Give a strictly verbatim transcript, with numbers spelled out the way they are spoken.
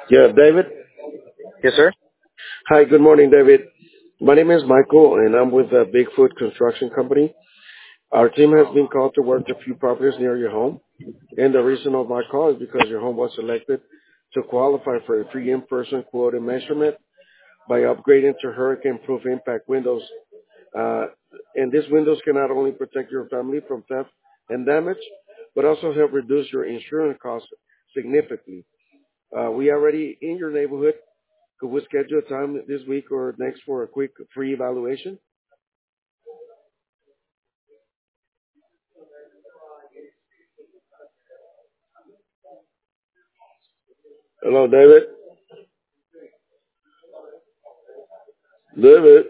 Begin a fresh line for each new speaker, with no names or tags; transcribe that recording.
Yeah, David.
Yes, sir.
Hi, good morning, David. My name is Michael, and I'm with uh, Bigfoot Construction Company. Our team has been called to work a few properties near your home, and the reason of my call is because your home was selected to qualify for a free in-person quote and measurement by upgrading to hurricane-proof impact windows. Uh, and these windows can not only protect your family from theft and damage, but also help reduce your insurance costs significantly. Uh, we already in your neighborhood. Could we schedule a time this week or next for a quick free evaluation? Hello, David. David.